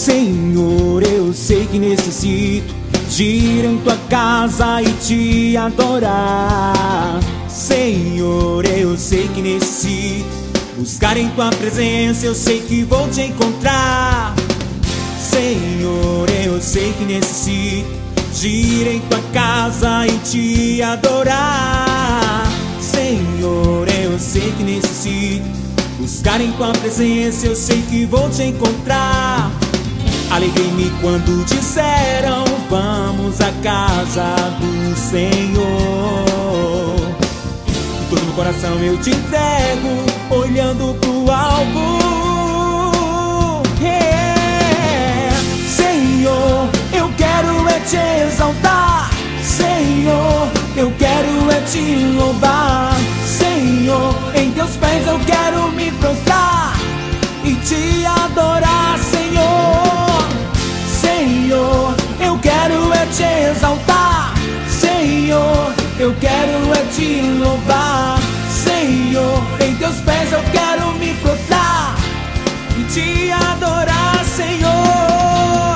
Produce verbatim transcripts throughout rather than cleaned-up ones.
Senhor, eu sei que necessito de ir em tua casa e te adorar. Senhor, eu sei que necessito buscar em tua presença, eu sei que vou te encontrar. Senhor, eu sei que necessito de ir em tua casa e te adorar. Senhor, eu sei que necessito buscar em tua presença, eu sei que vou te encontrar. Alegrei-me quando disseram: vamos à casa do Senhor. E todo meu coração eu te entrego, olhando pro alvo. Yeah. Senhor, eu quero é te exaltar. Senhor, eu quero é te louvar. Senhor, em teus pés eu quero me prostrar e te adorar, Senhor. Senhor, eu quero é te exaltar. Senhor, eu quero é te louvar. Senhor, em teus pés eu quero me prostrar e te adorar, Senhor.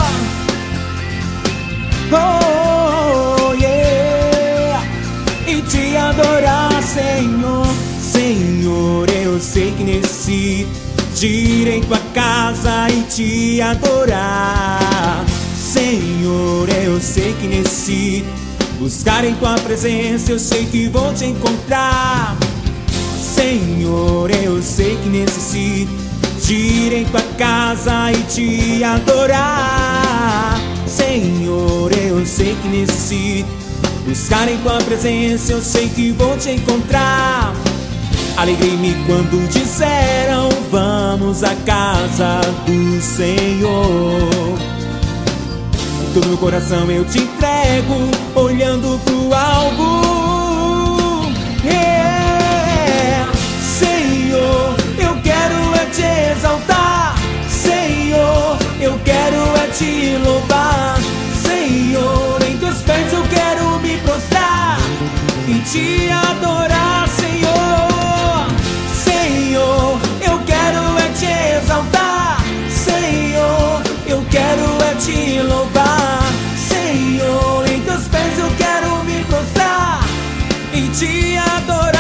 Oh, yeah. E te adorar, Senhor. Senhor, eu sei que necessito de ir em tua casa e te adorar. Senhor, eu sei que necessito buscar em tua presença, eu sei que vou te encontrar. Senhor, eu sei que necessito de ir em tua casa e te adorar. Senhor, eu sei que necessito buscar em tua presença, eu sei que vou te encontrar. Alegrei-me quando disseram: vamos à casa do Senhor. E todo meu coração eu te entrego, olhando pro alvo. Yeah. Senhor, eu quero é te exaltar. Senhor, eu quero é te louvar. Senhor, em teus pés eu quero me prostrar e te adorar, Senhor. Senhor, eu quero é te exaltar. Senhor, eu quero é te louvar. Senhor, em teus pés eu quero me prostrar e te adorar.